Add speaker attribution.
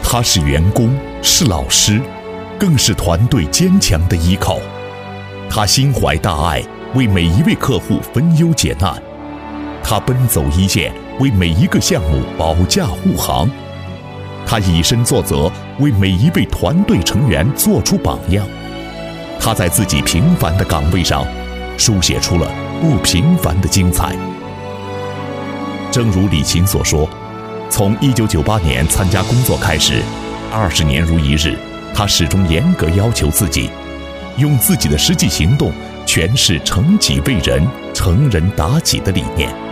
Speaker 1: 他是员工，是老师，更是团队坚强的依靠。他心怀大爱，为每一位客户分忧解难。他奔走一线，为每一个项目保驾护航。他以身作则，为每一位团队成员做出榜样。他在自己平凡的岗位上，书写出了不平凡的精彩。正如李琴所说，从1998年参加工作开始，20年如一日，他始终严格要求自己，用自己的实际行动诠释成己为人、成人达己的理念。